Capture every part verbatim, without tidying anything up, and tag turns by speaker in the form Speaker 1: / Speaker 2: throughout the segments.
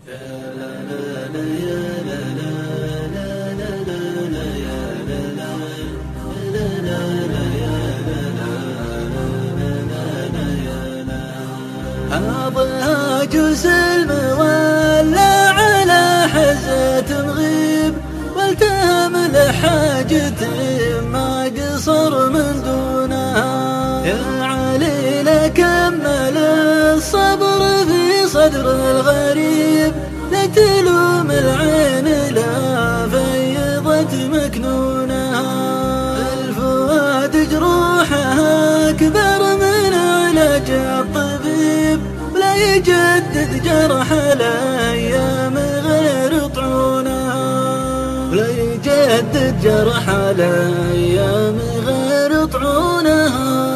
Speaker 1: هذا جزء المولى على حزة غيب، والتهم لحاجة ما قصر من دونها. يا علي لكمل الصبر في صدر الغريب، لا تلوم العين لا فيضت مكنونها. الفؤاد جروحها أكبر من علاج الطبيب، ولا يجدد جرح الأيام غير طعونها. ولا يجدد جرح الأيام غير طعونها.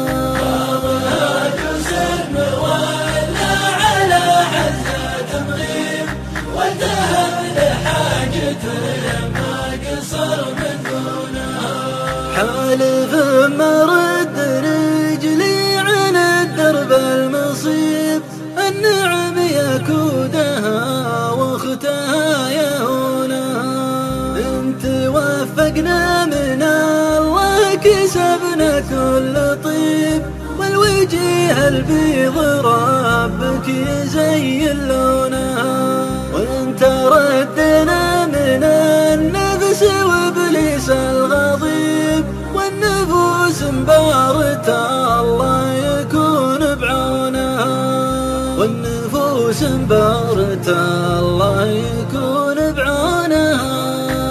Speaker 1: حالف مرد رجلي عن الدرب المصيب، النعم يكودها واختها يهونها. إن توفقنا من الله كسبنا كل طيب، والوجه البيض ربك يزين لونها. وإن تردنا من النفس وابليس الغضيب، والنفوس مبارة الله يكون بعونها. والنفوس مبارة الله يكون بعونها.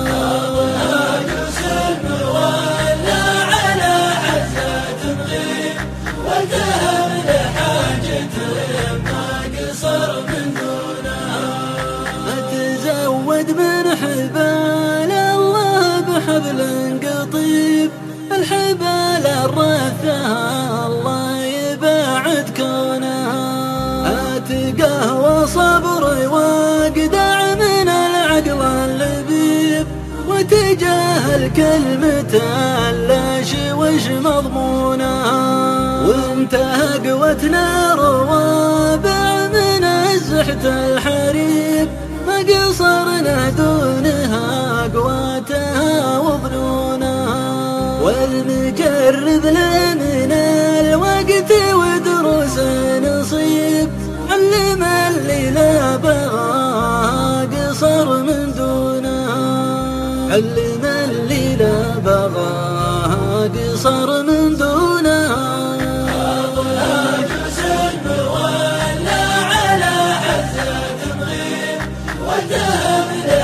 Speaker 1: أتزود من حبال الله بحبل قطيب، الحبال الرثها الله يبعد كونها. أتقه وصبري واقدع من العقل اللبيب، وتجاهل كلمة اللاش وش مضمونها. وانتهى قوتنا روابع من الزحت الحريب، ما قصرنا دونها قواتها وظنونها. والمجرب لمن الوقت ودروس نصيب، علم اللي لا بغى قصر من دونها. علم اللي لا بغى قصر من دونها.
Speaker 2: جسم ولا على حزة غيب، والذهب